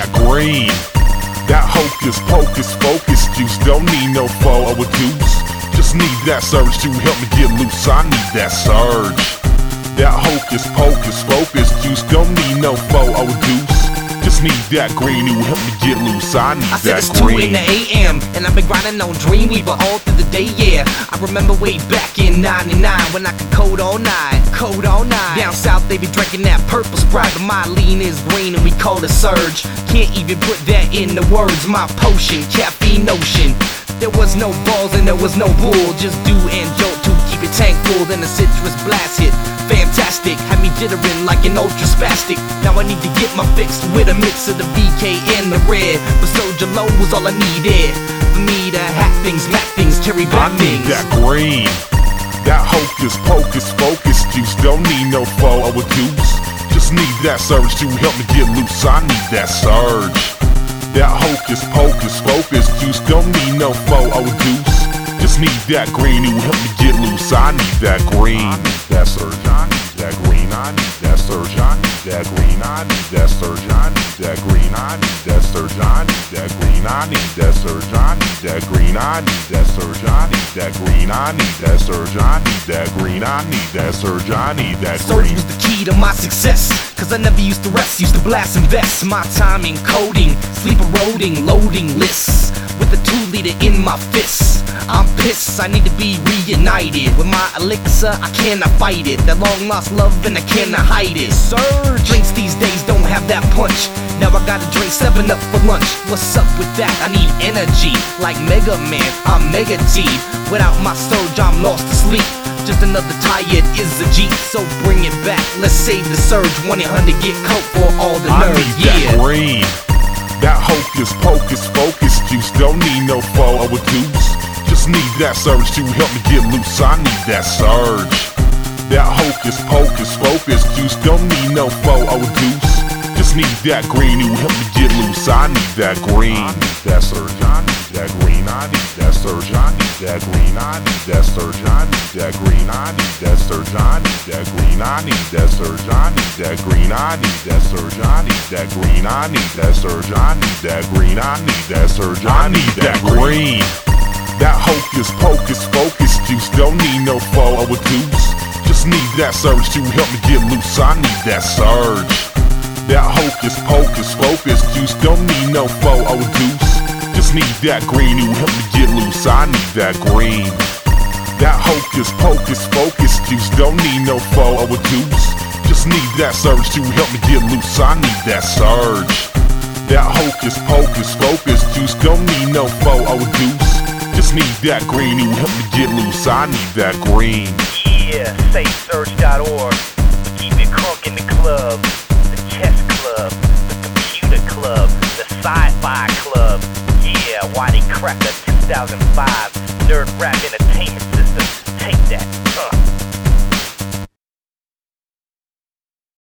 that green. That hocus pocus focus juice. Don't need no foe or a deuce. Just need that surge to help me get loose. I need that surge. That hocus pocus focus juice. Don't need no foe or a deuce. Just need that green to help me get loose. I need that green. I said it's 2 in the AM, and I've been grinding on Dreamweaver all through the day, yeah. I remember way back in '99 when I could code all night. Down south they be drinking that purple Sprite, but my lean is green and we call it surge. Can't even put that in the words. My potion, caffeine ocean. There was no balls and there was no bull. Just do and jolt to keep your tank full. Then the citrus blast hit. Fantastic, had me jittering like an ultra spastic. Now I need to get my fix with a mix of the VK and the red. But Soldier Low was all I needed for me to hack things, mac things, carry back things. I need that green. That hocus pocus focus juice. Don't need no foe or a deuce. Just need that surge to help me get loose. I need that surge. That hocus pocus focus juice. Don't need no foe or a deuce. Just need that green to help me get loose. I need that green. I need that surge. I need that green. I need that surge. I need that green. I need that surge. I need that green. I need that surge. I need that green. I need that surge. I need that green. I need that surge. I need that green. I need that surge. I need that green. I need that surge. I need that green. Surge was the key to my success, cause I never used to rest, used to blast and vest. My time in coding, sleep eroding, loading lists with a 2-liter in my fists. I'm pissed, I need to be reunited with my elixir, I cannot fight it. That long lost love and I cannot hide it. Surge drinks these days don't have that punch. Now I gotta drink 7-Up for lunch. What's up with that? I need energy like Mega Man, I'm Mega T. Without my surge I'm lost to sleep. Just another tired is a Jeep, so bring it back. Let's save the surge. 1-800 get coke for all the nerds. I need that green. That hocus pocus focus juice. Don't need no foe or a deuce. Just need that surge to help me get loose. I need that surge. That hocus pocus focus juice. Don't need no foe or a deuce. Just need that green to help me get loose. I need that green. I need that surge. I need that green. I need that surge. I need that green. I need that surge. I need that green. I need that surge. I need that green. I need that surge. I need that green. I need that surge. I need that green. I need that surge. I need that green. I need that surge. I need that green. That hocus pocus focus juice. Don't need no foe or a deuce. Just need that surge to help me get loose. I need that surge. That hocus pocus focus juice. Don't need no foe or a deuce. Just need that green to help me get loose. I need that green. That hocus pocus focus juice. Don't need no foe or a deuce. Just need that surge to help me get loose. I need that surge. That hocus pocus focus juice. Don't need no foe or a deuce. Just need that green to help me get loose. I need that green. Yeah, SafeSurge.org. Keep it crunk in the club. The chess club. The computer club. The sci-fi club. Yeah, Whitey Cracker 2005. Nerd Rap Entertainment System.